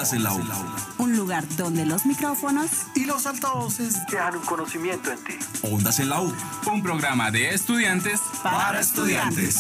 Ondas en la U. Un lugar donde los micrófonos y los altavoces dejan un conocimiento en ti. Ondas en la U. Un programa de estudiantes para estudiantes.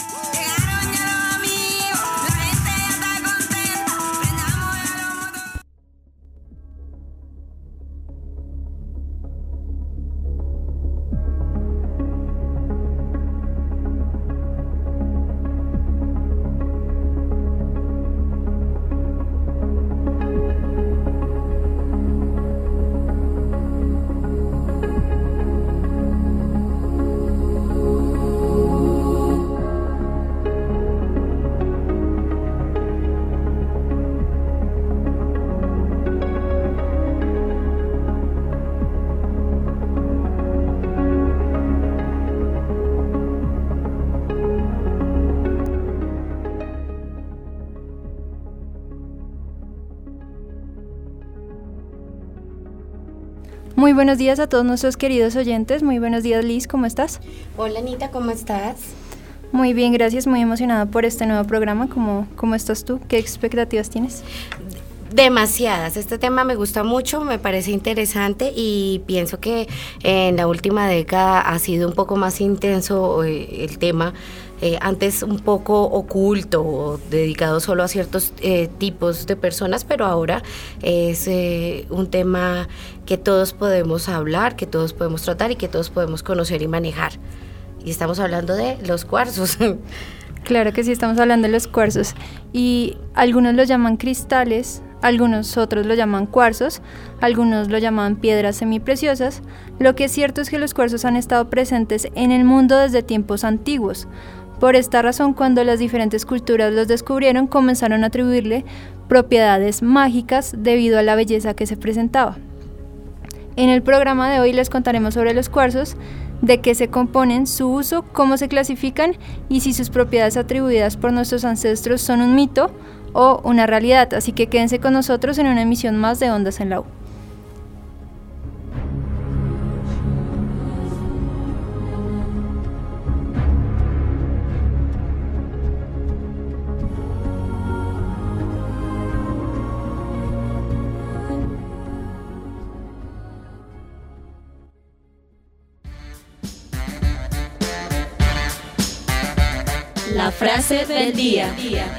Muy buenos días a todos nuestros queridos oyentes. Muy buenos días, Liz, ¿cómo estás? Hola, Anita, ¿cómo estás? Muy bien, gracias, muy emocionada por este nuevo programa. ¿Cómo estás tú? ¿Qué expectativas tienes? Demasiadas. Este tema me gusta mucho, me parece interesante y pienso que en la última década ha sido un poco más intenso el tema. Antes un poco oculto o dedicado solo a ciertos tipos de personas, pero ahora es un tema que todos podemos hablar, que todos podemos tratar y que todos podemos conocer y manejar. Y estamos hablando de los cuarzos. Claro que sí, estamos hablando de los cuarzos. Y algunos los llaman cristales, algunos otros lo llaman cuarzos, algunos lo llaman piedras semipreciosas. Lo que es cierto es que los cuarzos han estado presentes en el mundo desde tiempos antiguos. Por esta razón, cuando las diferentes culturas los descubrieron, comenzaron a atribuirle propiedades mágicas debido a la belleza que se presentaba. En el programa de hoy les contaremos sobre los cuarzos, de qué se componen, su uso, cómo se clasifican y si sus propiedades atribuidas por nuestros ancestros son un mito o una realidad. Así que quédense con nosotros en una emisión más de Ondas en la U. La frase del día.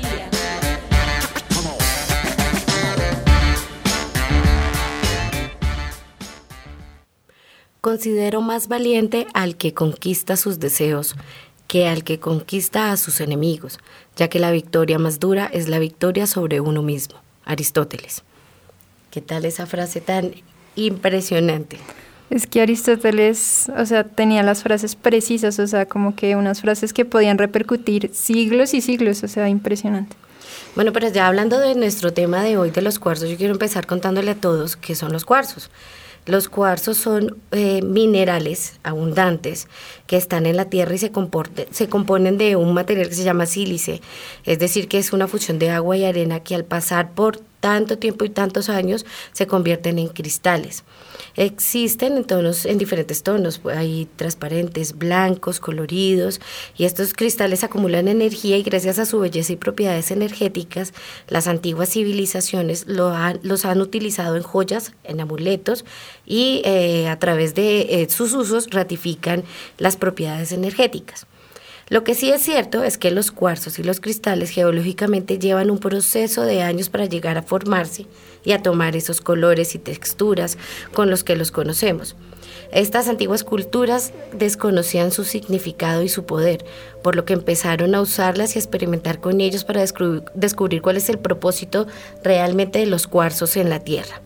Considero más valiente al que conquista sus deseos que al que conquista a sus enemigos, ya que la victoria más dura es la victoria sobre uno mismo. Aristóteles. ¿Qué tal esa frase tan impresionante? Es que Aristóteles, tenía las frases precisas, como que unas frases que podían repercutir siglos y siglos, impresionante. Bueno, pero ya hablando de nuestro tema de hoy de los cuarzos, yo quiero empezar contándole a todos qué son los cuarzos. Los cuarzos son minerales abundantes que están en la tierra y se componen de un material que se llama sílice, es decir, que es una fusión de agua y arena que al pasar por tanto tiempo y tantos años se convierten en cristales. Existen en diferentes tonos, hay transparentes, blancos, coloridos, y estos cristales acumulan energía y gracias a su belleza y propiedades energéticas, las antiguas civilizaciones los han utilizado en joyas, en amuletos y a través de sus usos ratifican las propiedades energéticas. Lo que sí es cierto es que los cuarzos y los cristales geológicamente llevan un proceso de años para llegar a formarse y a tomar esos colores y texturas con los que los conocemos. Estas antiguas culturas desconocían su significado y su poder, por lo que empezaron a usarlas y a experimentar con ellos para descubrir cuál es el propósito realmente de los cuarzos en la Tierra.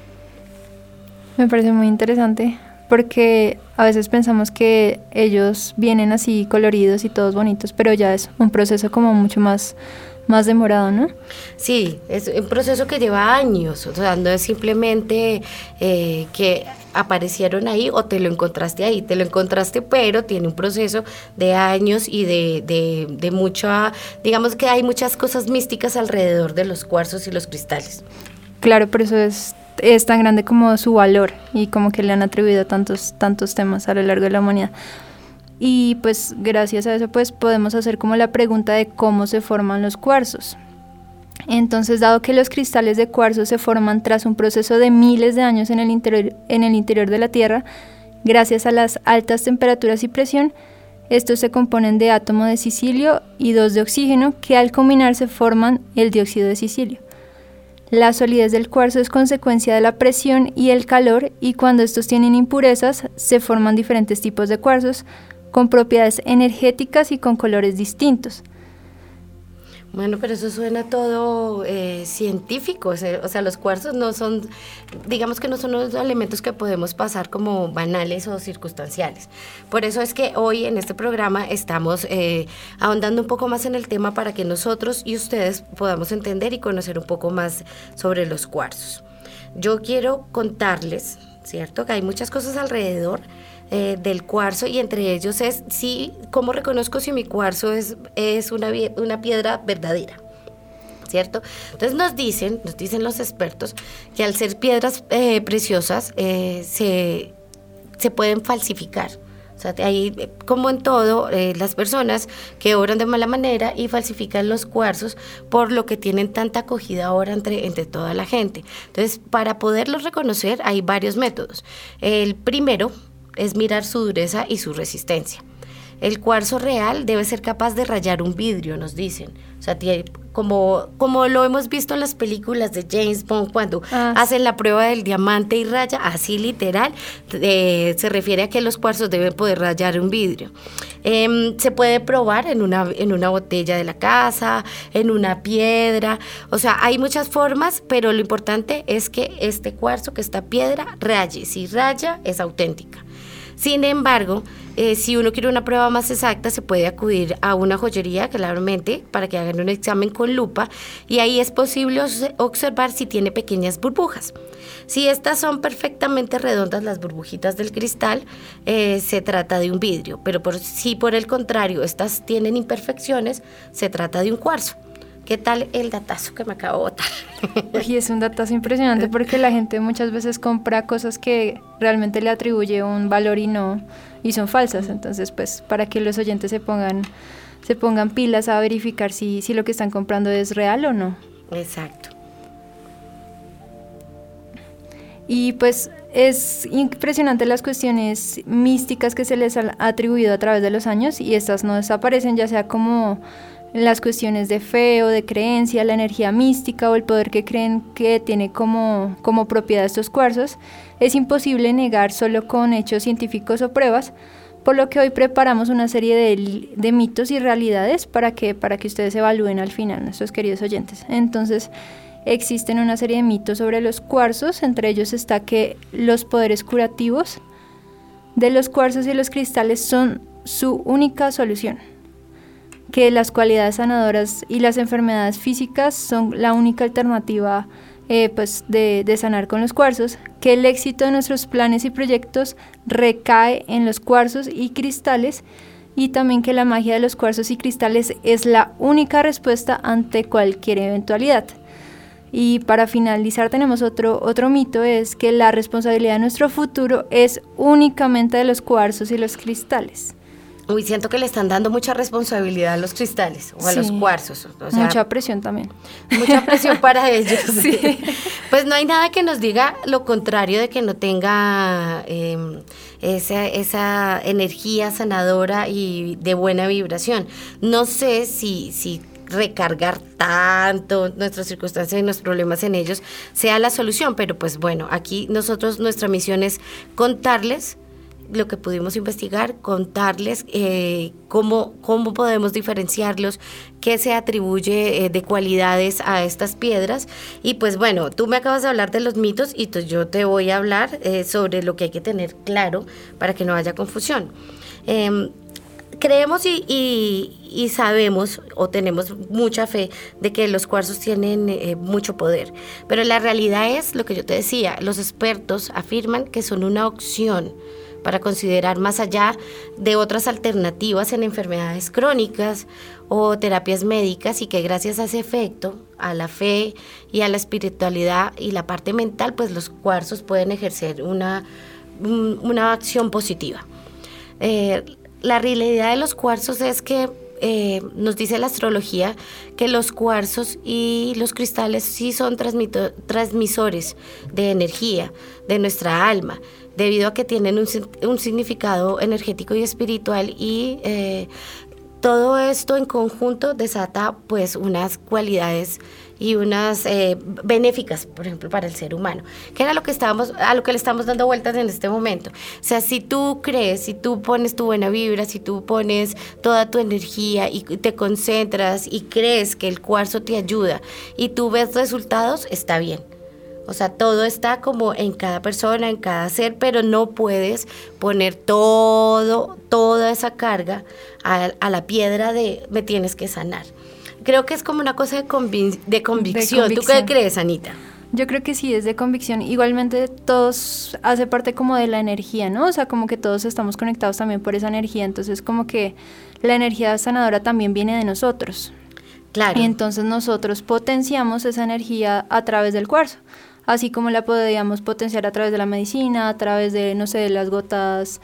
Me parece muy interesante, porque a veces pensamos que ellos vienen así coloridos y todos bonitos, pero ya es un proceso como mucho más demorado, ¿no? Sí, es un proceso que lleva años, no es simplemente que aparecieron ahí o te lo encontraste, pero tiene un proceso de años y de mucha, digamos que hay muchas cosas místicas alrededor de los cuarzos y los cristales. Claro, por eso es tan grande como su valor y como que le han atribuido tantos temas a lo largo de la humanidad. Y pues gracias a eso pues podemos hacer como la pregunta de cómo se forman los cuarzos. Entonces, dado que los cristales de cuarzo se forman tras un proceso de miles de años en el interior de la Tierra, gracias a las altas temperaturas y presión, estos se componen de átomo de silicio y 2 de oxígeno, que al combinarse forman el dióxido de silicio. La solidez del cuarzo es consecuencia de la presión y el calor, y cuando estos tienen impurezas, se forman diferentes tipos de cuarzos con propiedades energéticas y con colores distintos. Bueno, pero eso suena todo científico, o sea, los cuarzos no son, digamos que no son los elementos que podemos pasar como banales o circunstanciales. Por eso es que hoy en este programa estamos ahondando un poco más en el tema para que nosotros y ustedes podamos entender y conocer un poco más sobre los cuarzos. Yo quiero contarles, ¿cierto?, que hay muchas cosas alrededor del cuarzo, y entre ellos es cómo reconozco si mi cuarzo es una piedra verdadera, ¿cierto? Entonces nos dicen los expertos que al ser piedras preciosas se pueden falsificar. O sea, ahí, como en todo, las personas que obran de mala manera y falsifican los cuarzos, por lo que tienen tanta acogida ahora entre toda la gente. Entonces, para poderlos reconocer hay varios métodos. El primero es mirar su dureza y su resistencia. El cuarzo real debe ser capaz de rayar un vidrio, nos dicen. O sea, como lo hemos visto en las películas de James Bond, cuando hacen la prueba del diamante y raya, así literal, se refiere a que los cuarzos deben poder rayar un vidrio. Se puede probar en una botella de la casa, en una piedra. O sea, hay muchas formas, pero lo importante es que este cuarzo, que esta piedra, raye. Si raya, es auténtica. Sin embargo, si uno quiere una prueba más exacta, se puede acudir a una joyería, claramente, para que hagan un examen con lupa, y ahí es posible observar si tiene pequeñas burbujas. Si estas son perfectamente redondas, las burbujitas del cristal, se trata de un vidrio, pero si por el contrario estas tienen imperfecciones, se trata de un cuarzo. ¿Qué tal el datazo que me acabo de botar? Y es un datazo impresionante, porque la gente muchas veces compra cosas que realmente le atribuye un valor y son falsas. Entonces, pues, para que los oyentes se pongan pilas a verificar si lo que están comprando es real o no. Exacto. Y pues es impresionante las cuestiones místicas que se les han atribuido a través de los años, y estas no desaparecen, ya sea como las cuestiones de fe o de creencia, la energía mística o el poder que creen que tiene como propiedad estos cuarzos. Es imposible negar solo con hechos científicos o pruebas, por lo que hoy preparamos una serie de mitos y realidades para que ustedes evalúen al final, nuestros queridos oyentes. Entonces, existen una serie de mitos sobre los cuarzos. Entre ellos está que los poderes curativos de los cuarzos y los cristales son su única solución, que las cualidades sanadoras y las enfermedades físicas son la única alternativa de sanar con los cuarzos, que el éxito de nuestros planes y proyectos recae en los cuarzos y cristales, y también que la magia de los cuarzos y cristales es la única respuesta ante cualquier eventualidad. Y para finalizar tenemos otro mito, es que la responsabilidad de nuestro futuro es únicamente de los cuarzos y los cristales. Uy, siento que le están dando mucha responsabilidad a los cristales o a los cuarzos. O sea, mucha presión también. Mucha presión para ellos. Sí. Pues no hay nada que nos diga lo contrario de que no tenga esa energía sanadora y de buena vibración. No sé si recargar tanto nuestras circunstancias y nuestros problemas en ellos sea la solución, pero pues bueno, aquí nuestra misión es contarles lo que pudimos investigar, contarles cómo podemos diferenciarlos, qué se atribuye de cualidades a estas piedras. Y pues bueno, tú me acabas de hablar de los mitos, y yo te voy a hablar sobre lo que hay que tener claro para que no haya confusión. Creemos y sabemos, o tenemos mucha fe de que los cuarzos tienen mucho poder, pero la realidad es lo que yo te decía. Los expertos afirman que son una opción para considerar más allá de otras alternativas en enfermedades crónicas o terapias médicas, y que gracias a ese efecto, a la fe y a la espiritualidad y la parte mental, pues los cuarzos pueden ejercer una acción positiva. La realidad de los cuarzos es que nos dice la astrología que los cuarzos y los cristales sí son transmisores de energía, de nuestra alma, debido a que tienen un significado energético y espiritual, y todo esto en conjunto desata pues unas cualidades y unas benéficas, por ejemplo, para el ser humano, que era a lo que le estamos dando vueltas en este momento. O sea, si tú crees, si tú pones tu buena vibra, si tú pones toda tu energía y te concentras y crees que el cuarzo te ayuda y tú ves resultados, está bien. O sea, todo está como en cada persona, en cada ser, pero no puedes poner toda esa carga a la piedra de me tienes que sanar. Creo que es como una cosa de convicción. ¿Tú qué crees, Anita? Yo creo que sí, es de convicción. Igualmente todos hace parte como de la energía, ¿no? O sea, como que todos estamos conectados también por esa energía. Entonces, como que la energía sanadora también viene de nosotros. Claro. Y entonces nosotros potenciamos esa energía a través del cuarzo. Así como la podríamos potenciar a través de la medicina, a través de, no sé, de las gotas,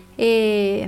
de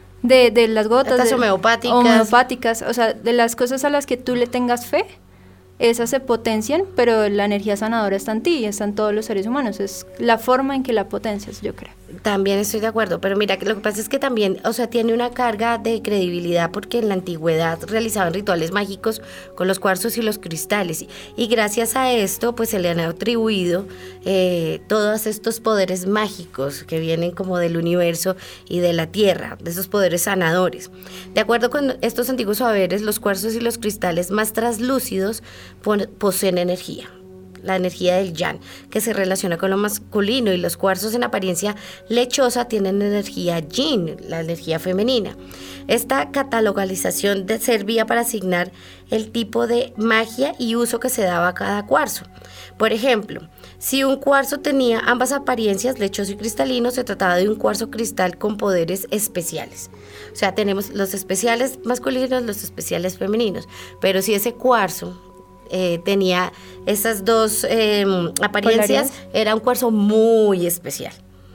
las gotas. Estas homeopáticas. O sea, de las cosas a las que tú le tengas fe, esas se potencian, pero la energía sanadora está en ti, está en todos los seres humanos. Es la forma en que la potencias, yo creo. También estoy de acuerdo, pero mira, lo que pasa es que también, o sea, tiene una carga de credibilidad porque en la antigüedad realizaban rituales mágicos con los cuarzos y los cristales, y gracias a esto pues se le han atribuido todos estos poderes mágicos que vienen como del universo y de la tierra, de esos poderes sanadores. De acuerdo con estos antiguos saberes, los cuarzos y los cristales más translúcidos poseen energía, la energía del yang, que se relaciona con lo masculino, y los cuarzos en apariencia lechosa tienen energía yin, la energía femenina. Esta catalogalización servía para asignar el tipo de magia y uso que se daba a cada cuarzo. Por ejemplo, si un cuarzo tenía ambas apariencias, lechoso y cristalino, se trataba de un cuarzo cristal con poderes especiales. O sea, tenemos los especiales masculinos, los especiales femeninos, pero si ese cuarzo tenía esas dos apariencias, era un cuarzo muy especial.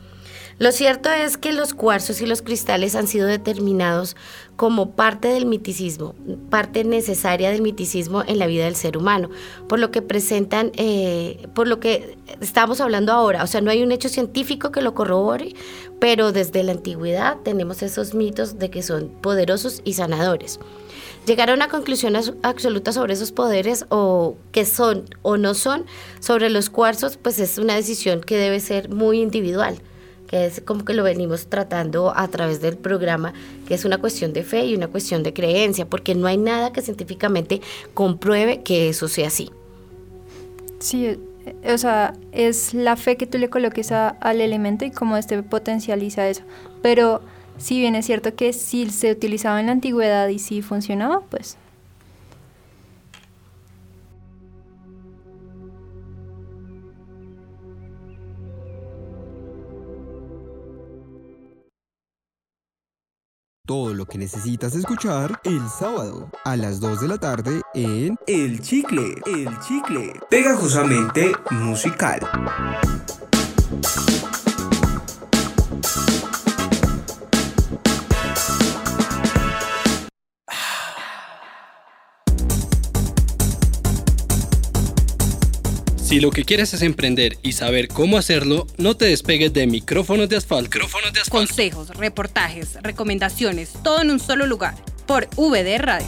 Lo cierto es que los cuarzos y los cristales han sido determinados como parte del miticismo, parte necesaria del miticismo en la vida del ser humano, por lo que presentan, por lo que estamos hablando ahora. O sea, no hay un hecho científico que lo corrobore, pero desde la antigüedad tenemos esos mitos de que son poderosos y sanadores. Llegar a una conclusión absoluta sobre esos poderes, o que son o no son, sobre los cuarzos, pues es una decisión que debe ser muy individual, que es como que lo venimos tratando a través del programa, que es una cuestión de fe y una cuestión de creencia, porque no hay nada que científicamente compruebe que eso sea así. Sí, o sea, es la fe que tú le coloques al elemento y cómo potencializa eso, pero si bien es cierto que si se utilizaba en la antigüedad y si funcionaba, pues. Todo lo que necesitas escuchar el sábado a las 2 de la tarde en El Chicle, pegajosamente musical. Si lo que quieres es emprender y saber cómo hacerlo, no te despegues de Micrófonos de Asfalto. Consejos, reportajes, recomendaciones, todo en un solo lugar, por VD Radio.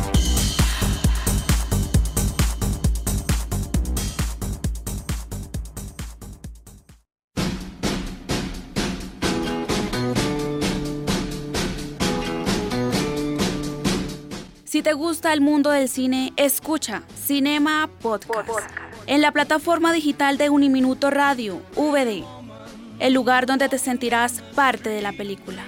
Si te gusta el mundo del cine, escucha Cinema Podcast. En la plataforma digital de Uniminuto Radio, VD, el lugar donde te sentirás parte de la película.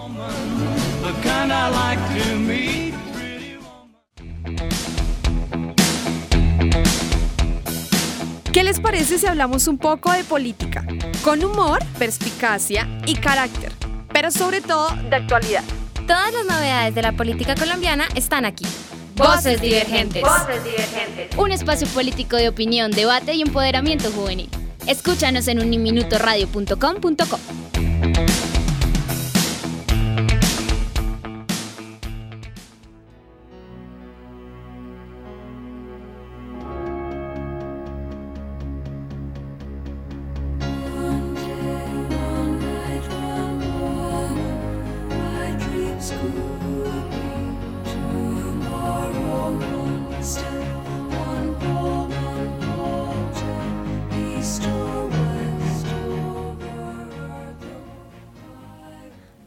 ¿Qué les parece si hablamos un poco de política? Con humor, perspicacia y carácter, pero sobre todo de actualidad. Todas las novedades de la política colombiana están aquí. Voces Divergentes. Un espacio político de opinión, debate y empoderamiento juvenil. Escúchanos en uniminutoradio.com.co.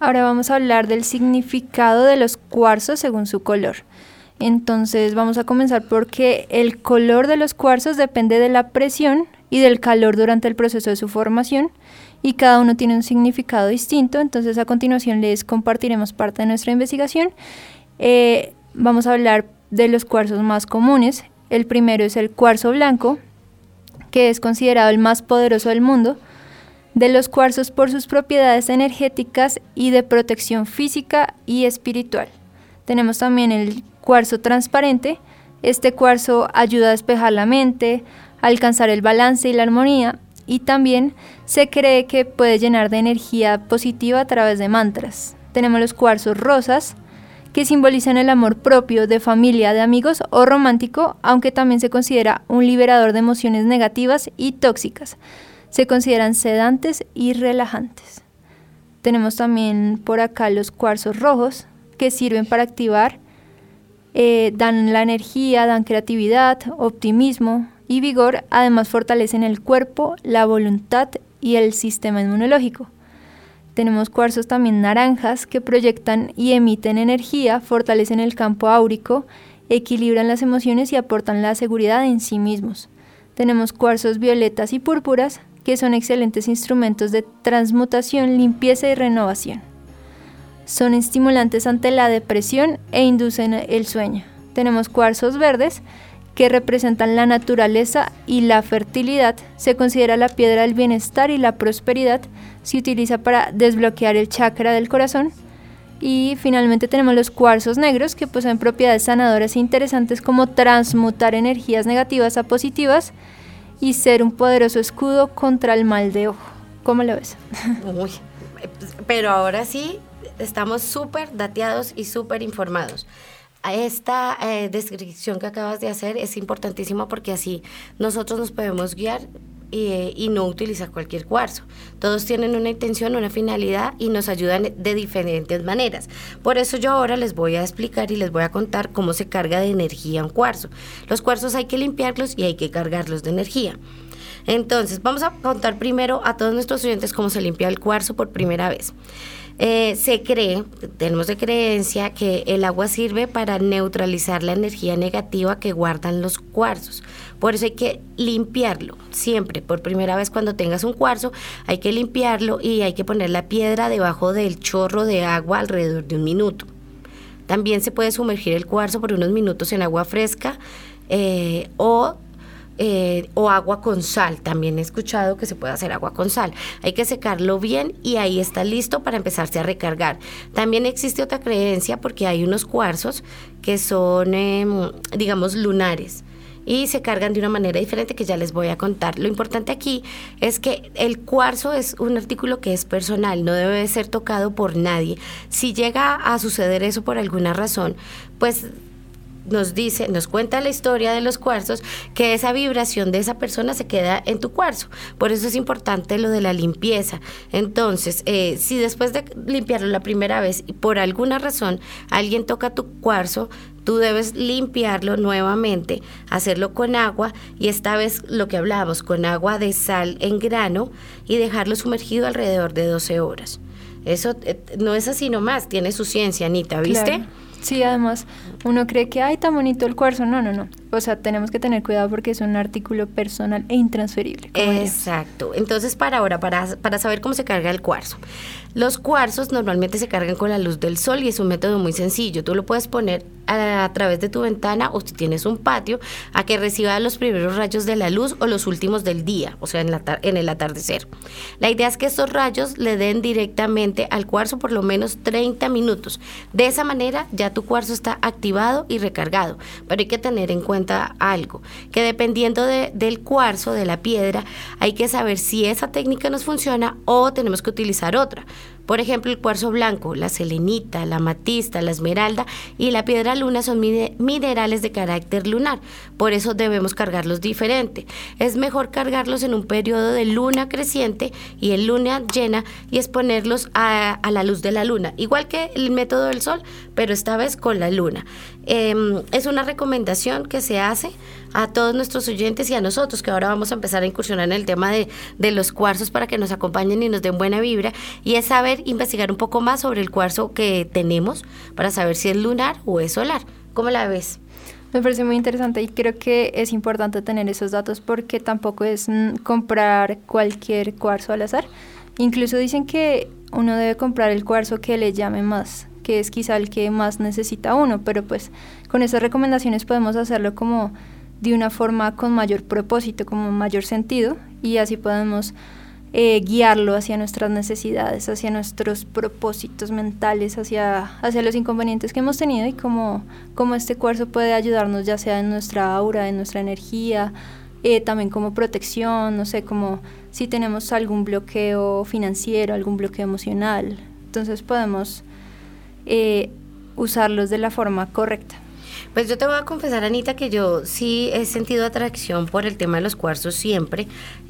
Ahora vamos a hablar del significado de los cuarzos según su color. Entonces vamos a comenzar porque el color de los cuarzos depende de la presión y del calor durante el proceso de su formación y cada uno tiene un significado distinto. Entonces a continuación les compartiremos parte de nuestra investigación. Vamos a hablar de los cuarzos más comunes. El primero es el cuarzo blanco, que es considerado el más poderoso del mundo. De los cuarzos por sus propiedades energéticas y de protección física y espiritual. Tenemos también el cuarzo transparente. Este cuarzo ayuda a despejar la mente, a alcanzar el balance y la armonía, y también se cree que puede llenar de energía positiva a través de mantras. Tenemos los cuarzos rosas, que simbolizan el amor propio, de familia, de amigos o romántico, aunque también se considera un liberador de emociones negativas y tóxicas. Se consideran sedantes y relajantes. Tenemos también por acá los cuarzos rojos, que sirven para activar, dan la energía, dan creatividad, optimismo y vigor, además fortalecen el cuerpo, la voluntad y el sistema inmunológico. Tenemos cuarzos también naranjas que proyectan y emiten energía, fortalecen el campo áurico, equilibran las emociones y aportan la seguridad en sí mismos. Tenemos cuarzos violetas y púrpuras, que son excelentes instrumentos de transmutación, limpieza y renovación. Son estimulantes ante la depresión e inducen el sueño. Tenemos cuarzos verdes, que representan la naturaleza y la fertilidad. Se considera la piedra del bienestar y la prosperidad. Se utiliza para desbloquear el chakra del corazón. Y finalmente tenemos los cuarzos negros, que poseen propiedades sanadoras e interesantes como transmutar energías negativas a positivas y ser un poderoso escudo contra el mal de ojo. ¿Cómo lo ves? Uy, pero ahora sí estamos súper dateados y súper informados. Esta descripción que acabas de hacer es importantísima porque así nosotros nos podemos guiar y no utilizar cualquier cuarzo. Todos tienen una intención, una finalidad y nos ayudan de diferentes maneras. Por eso yo ahora les voy a explicar y les voy a contar cómo se carga de energía un cuarzo. Los cuarzos hay que limpiarlos y hay que cargarlos de energía. Entonces, vamos a contar primero a todos nuestros oyentes cómo se limpia el cuarzo por primera vez. Se cree, tenemos de creencia que el agua sirve para neutralizar la energía negativa que guardan los cuarzos. Por eso hay que limpiarlo siempre. Por primera vez cuando tengas un cuarzo hay que limpiarlo y hay que poner la piedra debajo del chorro de agua alrededor de 1 minuto. También se puede sumergir el cuarzo por unos minutos en agua fresca o agua con sal. También he escuchado que se puede hacer agua con sal. Hay que secarlo bien y ahí está listo para empezarse a recargar. También existe otra creencia porque hay unos cuarzos que son, digamos, lunares y se cargan de una manera diferente que ya les voy a contar. Lo importante aquí es que el cuarzo es un artículo que es personal, no debe ser tocado por nadie. Si llega a suceder eso por alguna razón, pues nos cuenta la historia de los cuarzos, que esa vibración de esa persona se queda en tu cuarzo. Por eso es importante lo de la limpieza. Entonces, si después de limpiarlo la primera vez y por alguna razón alguien toca tu cuarzo, tú debes limpiarlo nuevamente, hacerlo con agua y esta vez lo que hablábamos, con agua de sal en grano y dejarlo sumergido alrededor de 12 horas. Eso no es así nomás, tiene su ciencia, Anita, ¿viste? Claro. Sí, además, uno cree que, ¡ay, tan bonito el cuarzo! No. O sea, tenemos que tener cuidado porque es un artículo personal e intransferible. Exacto. Entonces, para saber cómo se carga el cuarzo. Los cuarzos normalmente se cargan con la luz del sol y es un método muy sencillo. Tú lo puedes poner a través de tu ventana o si tienes un patio a que reciba los primeros rayos de la luz o los últimos del día, o sea, en el atardecer. La idea es que estos rayos le den directamente al cuarzo por lo menos 30 minutos. De esa manera ya tu cuarzo está activado y recargado. Pero hay que tener en cuenta algo, que dependiendo del cuarzo, de la piedra, hay que saber si esa técnica nos funciona o tenemos que utilizar otra. Por ejemplo, el cuarzo blanco, la selenita, la amatista, la esmeralda y la piedra luna son minerales de carácter lunar. Por eso debemos cargarlos diferente. Es mejor cargarlos en un periodo de luna creciente y en luna llena y exponerlos a la luz de la luna. Igual que el método del sol, pero esta vez con la luna. Es una recomendación que se hace a todos nuestros oyentes y a nosotros, que ahora vamos a empezar a incursionar en el tema de los cuarzos para que nos acompañen y nos den buena vibra. Y es saber saber, investigar un poco más sobre el cuarzo que tenemos para saber si es lunar o es solar. ¿Cómo la ves? Me parece muy interesante y creo que es importante tener esos datos porque tampoco es comprar cualquier cuarzo al azar. Incluso dicen que uno debe comprar el cuarzo que le llame más, que es quizá el que más necesita uno, pero pues con esas recomendaciones podemos hacerlo como de una forma con mayor propósito, como mayor sentido, y así podemos guiarlo hacia nuestras necesidades, hacia nuestros propósitos mentales, hacia los inconvenientes que hemos tenido y cómo este cuarzo puede ayudarnos, ya sea en nuestra aura, en nuestra energía, también como protección, no sé, como si tenemos algún bloqueo financiero, algún bloqueo emocional. Entonces podemos usarlos de la forma correcta. Pues yo te voy a confesar, Anita, que yo sí he sentido atracción por el tema de los cuarzos siempre.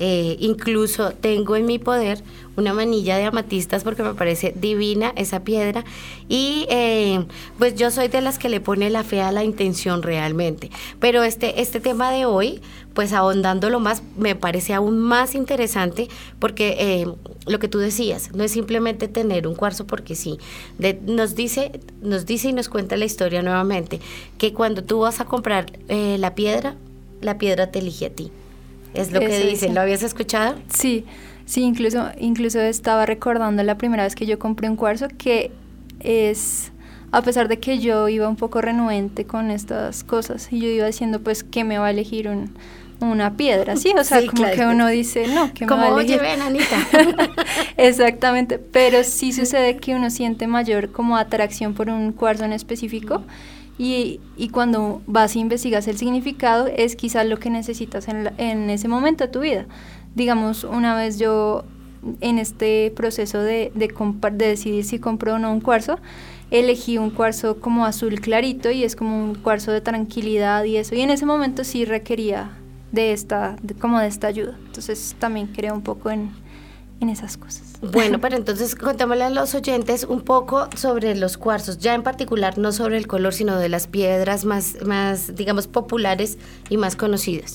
Incluso tengo en mi poder una manilla de amatistas porque me parece divina esa piedra. Y pues yo soy de las que le pone la fe a la intención realmente. Pero este tema de hoy, pues ahondándolo más, me parece aún más interesante porque lo que tú decías, no es simplemente tener un cuarzo porque sí. Nos dice y nos cuenta la historia nuevamente, que cuando tú vas a comprar la piedra te elige a ti. Es lo que dicen. Sí. ¿Lo habías escuchado? Sí, incluso estaba recordando la primera vez que yo compré un cuarzo, que es, a pesar de que yo iba un poco renuente con estas cosas, y yo iba diciendo, pues, ¿qué me va a elegir una piedra? Sí, o sea, sí, como claro, que uno dice, no, ¿qué me va a elegir? Como, oye, ven, Anita. Exactamente, pero sí sucede que uno siente mayor como atracción por un cuarzo en específico, y cuando vas e investigas el significado, es quizás lo que necesitas en ese momento de tu vida. Digamos, una vez yo, en este proceso de decidir si compro o no un cuarzo, elegí un cuarzo como azul clarito, y es como un cuarzo de tranquilidad y eso, y en ese momento sí requería de esta ayuda. Entonces también creo un poco en esas cosas. Bueno, pero entonces contémosle a los oyentes un poco sobre los cuarzos, ya en particular no sobre el color, sino de las piedras más digamos, populares y más conocidas.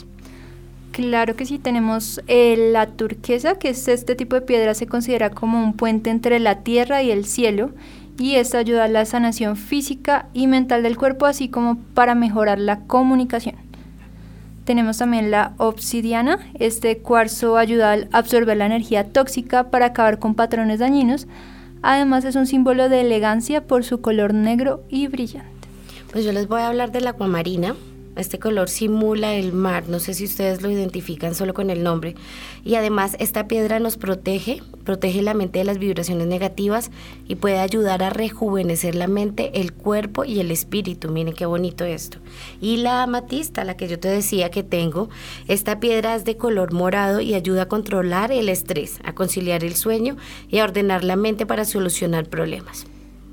Claro que sí, tenemos la turquesa, que es este tipo de piedra, se considera como un puente entre la tierra y el cielo, y esta ayuda a la sanación física y mental del cuerpo, así como para mejorar la comunicación. Tenemos también la obsidiana. Este cuarzo ayuda a absorber la energía tóxica para acabar con patrones dañinos. Además es un símbolo de elegancia por su color negro y brillante. Pues yo les voy a hablar del aguamarina. Este color simula el mar, no sé si ustedes lo identifican solo con el nombre. Y además esta piedra nos protege la mente de las vibraciones negativas y puede ayudar a rejuvenecer la mente, el cuerpo y el espíritu. Miren qué bonito esto. Y la amatista, la que yo te decía que tengo, esta piedra es de color morado y ayuda a controlar el estrés, a conciliar el sueño y a ordenar la mente para solucionar problemas.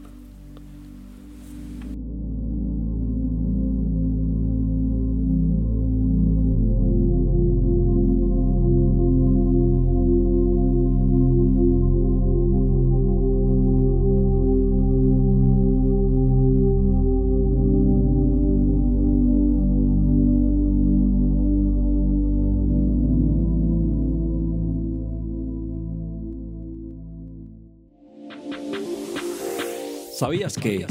¿Sabías que?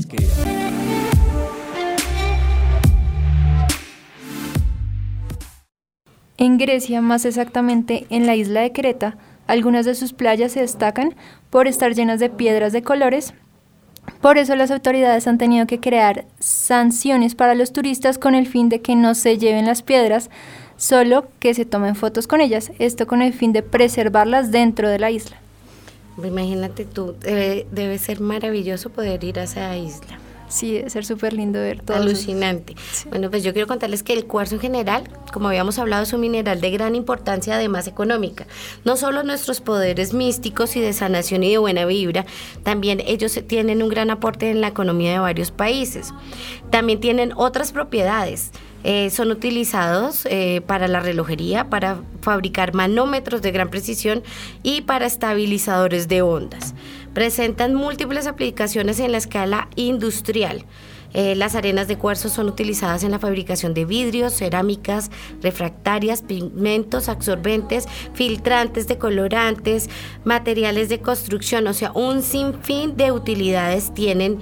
En Grecia, más exactamente en la isla de Creta, algunas de sus playas se destacan por estar llenas de piedras de colores. Por eso las autoridades han tenido que crear sanciones para los turistas con el fin de que no se lleven las piedras, solo que se tomen fotos con ellas, esto con el fin de preservarlas dentro de la isla. Imagínate tú, debe ser maravilloso poder ir a esa isla. Sí, debe ser súper lindo ver todo. Alucinante. Sí. Bueno, pues yo quiero contarles que el cuarzo en general, como habíamos hablado, es un mineral de gran importancia, además económica. No solo nuestros poderes místicos y de sanación y de buena vibra, también ellos tienen un gran aporte en la economía de varios países. También tienen otras propiedades. Son utilizados para la relojería, para fabricar manómetros de gran precisión y para estabilizadores de ondas. Presentan múltiples aplicaciones en la escala industrial. Las arenas de cuarzo son utilizadas en la fabricación de vidrios, cerámicas, refractarias, pigmentos, absorbentes, filtrantes, decolorantes, materiales de construcción, o sea, un sinfín de utilidades tienen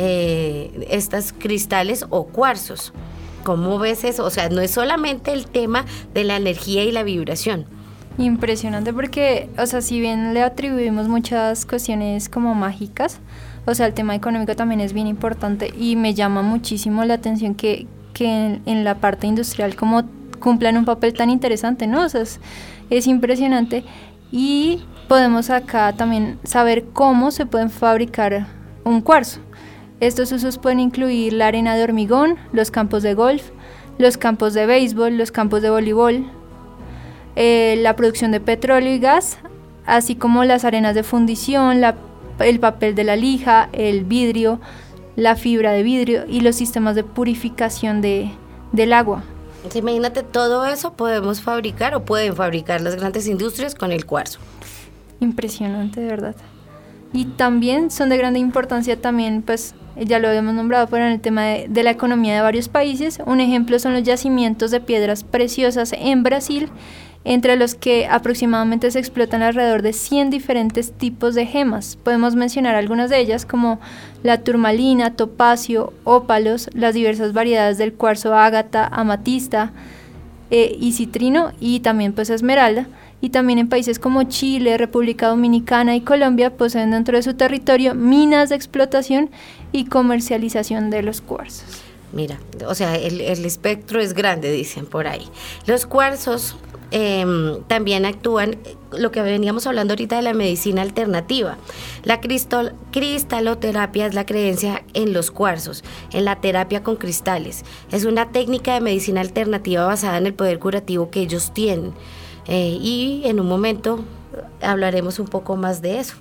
estos cristales o cuarzos. ¿Cómo ves eso? O sea, no es solamente el tema de la energía y la vibración. Impresionante porque, o sea, si bien le atribuimos muchas cuestiones como mágicas, o sea, el tema económico también es bien importante y me llama muchísimo la atención que en la parte industrial como cumplan un papel tan interesante, ¿no? O sea, es impresionante y podemos acá también saber cómo se pueden fabricar un cuarzo. Estos usos pueden incluir la arena de hormigón, los campos de golf, los campos de béisbol, los campos de voleibol, la producción de petróleo y gas, así como las arenas de fundición, el papel de la lija, el vidrio, la fibra de vidrio y los sistemas de purificación del agua. Imagínate, todo eso podemos fabricar o pueden fabricar las grandes industrias con el cuarzo. Impresionante, de verdad. Y también son de gran importancia también, pues ya lo habíamos nombrado, pero en el tema de la economía de varios países. Un ejemplo son los yacimientos de piedras preciosas en Brasil, entre los que aproximadamente se explotan alrededor de 100 diferentes tipos de gemas. Podemos mencionar algunas de ellas como la turmalina, topacio, ópalos, las diversas variedades del cuarzo ágata, amatista y citrino y también pues esmeralda. Y también en países como Chile, República Dominicana y Colombia poseen dentro de su territorio minas de explotación y comercialización de los cuarzos. Mira, o sea, el espectro es grande, dicen por ahí. Los cuarzos también actúan, lo que veníamos hablando ahorita de la medicina alternativa. La cristaloterapia es la creencia en los cuarzos, en la terapia con cristales. Es una técnica de medicina alternativa basada en el poder curativo que ellos tienen. Y en un momento hablaremos un poco más de eso.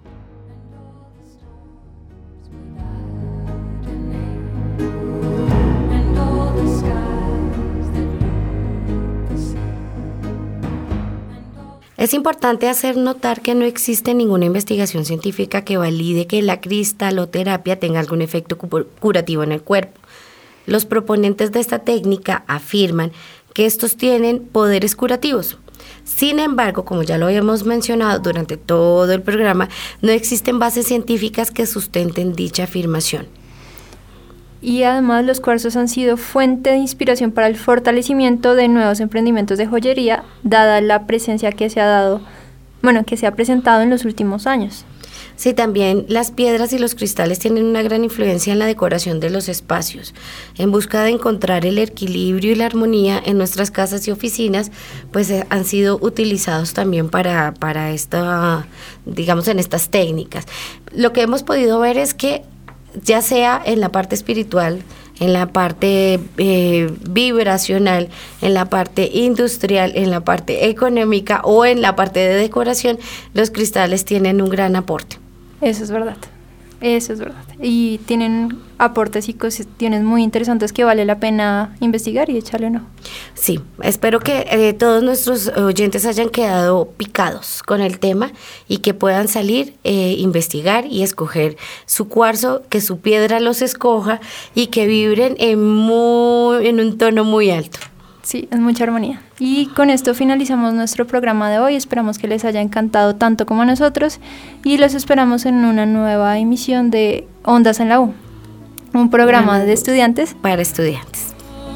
Es importante hacer notar que no existe ninguna investigación científica que valide que la cristaloterapia tenga algún efecto curativo en el cuerpo. Los proponentes de esta técnica afirman que estos tienen poderes curativos. Sin embargo, como ya lo habíamos mencionado durante todo el programa, no existen bases científicas que sustenten dicha afirmación. Y además los cuarzos han sido fuente de inspiración para el fortalecimiento de nuevos emprendimientos de joyería, dada la presencia que se ha presentado en los últimos años. Sí, también las piedras y los cristales tienen una gran influencia en la decoración de los espacios. En busca de encontrar el equilibrio y la armonía en nuestras casas y oficinas, pues han sido utilizados también para esta, digamos, en estas técnicas. Lo que hemos podido ver es que ya sea en la parte espiritual, en la parte vibracional, en la parte industrial, en la parte económica o en la parte de decoración, los cristales tienen un gran aporte. Eso es verdad. Y tienen aportes y cuestiones muy interesantes que vale la pena investigar y echarle un ojo. Sí, espero que todos nuestros oyentes hayan quedado picados con el tema y que puedan salir, investigar y escoger su cuarzo, que su piedra los escoja y que vibren en un tono muy alto. Sí, es mucha armonía. Y con esto finalizamos nuestro programa de hoy. Esperamos que les haya encantado tanto como a nosotros y los esperamos en una nueva emisión de Ondas en la U, un programa de estudiantes para estudiantes.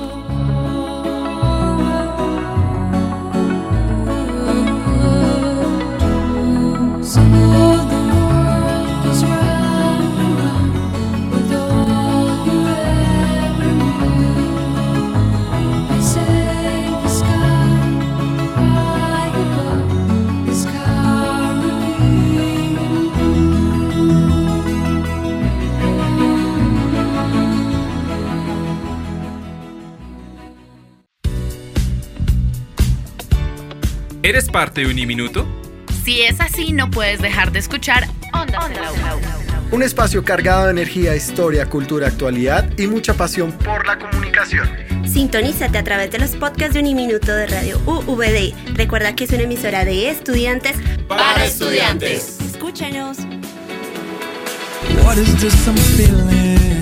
¿Eres parte de Uniminuto? Si es así, no puedes dejar de escuchar Ondas en la U. Un espacio cargado de energía, historia, cultura, actualidad y mucha pasión por la comunicación. Sintonízate a través de los podcasts de Uniminuto de Radio UVD. Recuerda que es una emisora de estudiantes para estudiantes. Escúchanos. What is this I'm feeling?